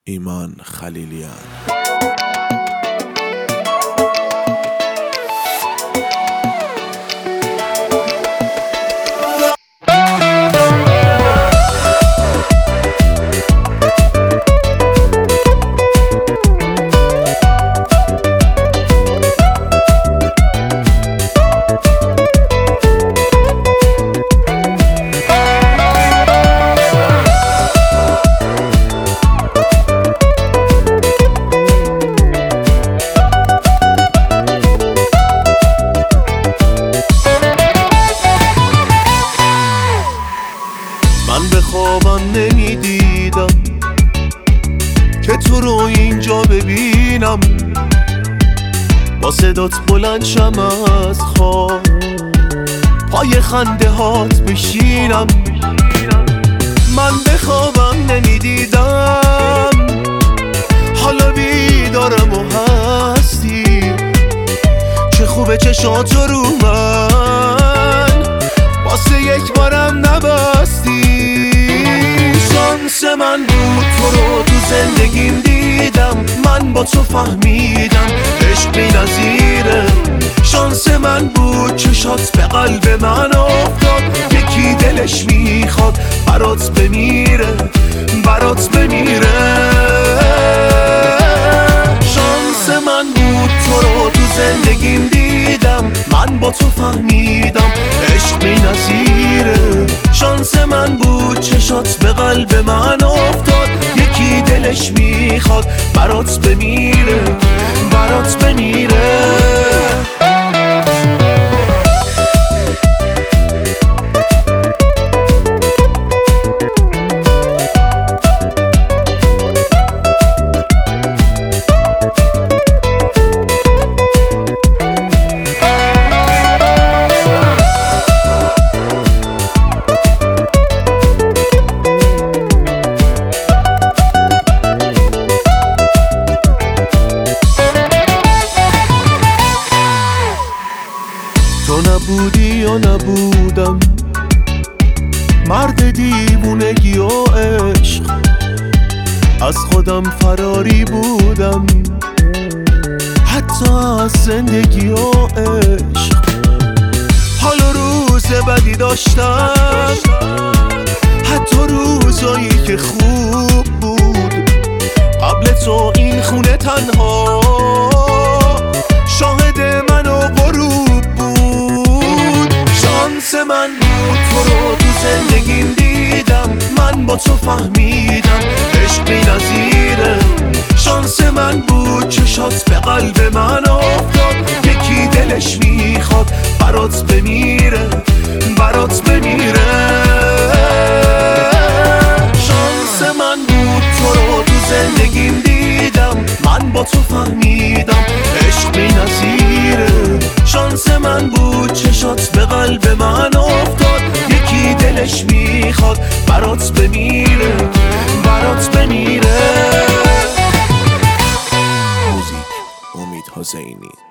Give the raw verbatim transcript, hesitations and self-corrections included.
ایمان خلیلیان. من به خوابم نمیدیدم که تو رو اینجا ببینم، با صدات بلند شم از خواب، پای خنده هات بشینم. من به خوابم نمیدیدم، حالا بیدارم و هستی، چه خوبه چشات رو من واسه یک بارم نبستی. شانس من بود تو رو تو زندگیم دیدم، من با تو فهمیدم عشق بی نظیره. شانس من بود چشات به قلب من افتاد، یکی دلش میخواد برات بمیره، برات بمیره. شانس من بود تو رو تو زندگیم دیدم، من با تو فهمیدم عشق بی نظیره. شانس من بود چشات به قلب من افتاد، یکی دلش میخواد برات بمیره، برات بمیره. تو نبودی یا نبودم، مرد دیوونگی و عشق، از خودم فراری بودم، حتی از زندگی و عشق. حالا روز بدی داشتم، حتی روزایی که خوب بود. قبل تو این خونه تنها شاهد من و غروب بود. شانس من بود تو رو تو زندگیم دیدم، من با تو فهمیدم عشق بی نظیره. شانس من بود چشات به قلب من افتاد، یکی دلش میخواد برات بمیره، برات بمیره. شانس من بود تو رو تو زندگیم دیدم، من با تو فهمیدم عشق بی نظیره. شانس من بود چشات به قلب من افتاد، یکی دلش میخواد برات بمیره، برات بمیره. موزیک امید حسینی.